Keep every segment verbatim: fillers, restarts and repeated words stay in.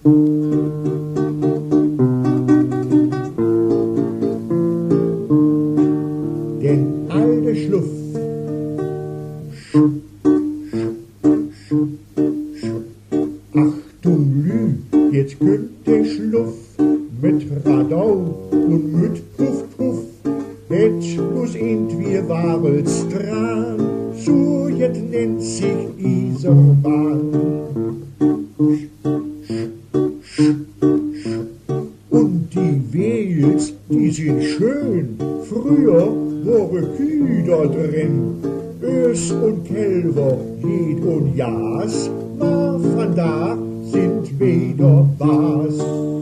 Den alte Schluff, sch, sch, sch, Achtung Lü, jetzt könnt der Schluff mit Radau und mit Puff Puff, et muss entweder Wabels dran, so jetzt nennt sich Iserbahn. Und die Wels, die sind schön, früher waren Kühe da drin, Ös und Kälber, Jed und Jas, ma von da sind wieder was.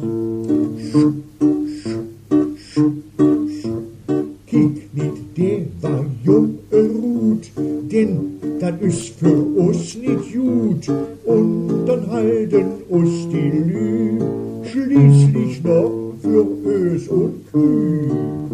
Kiek nicht, der war jung erruht, denn das ist für uns nicht gut, und dann halten uns die Lü schließlich noch für Ös und Küh.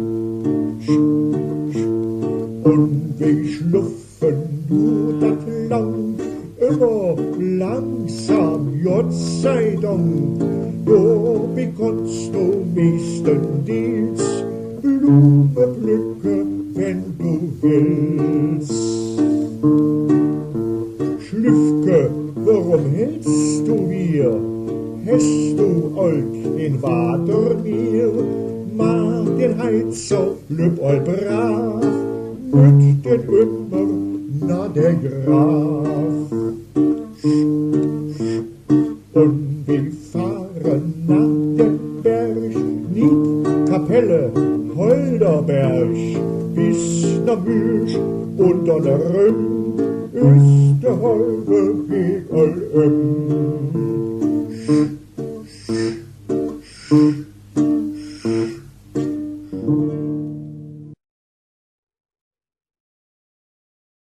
Und wir schluffen nur das lang, immer langsam, Gott sei Dank, da bekommst du meistenteils Blume pflücke, wenn du willst. Schlüffke, warum hältst du mir? Hast du Olk den Water mir? Mach den Heizer blüb all brach, mit den immer na der Graf. Und wir fahren nach dem Berg, Nied, Kapelle, Holderberg, bis nach Milch und dann Rüm ist der halbe Weg all um.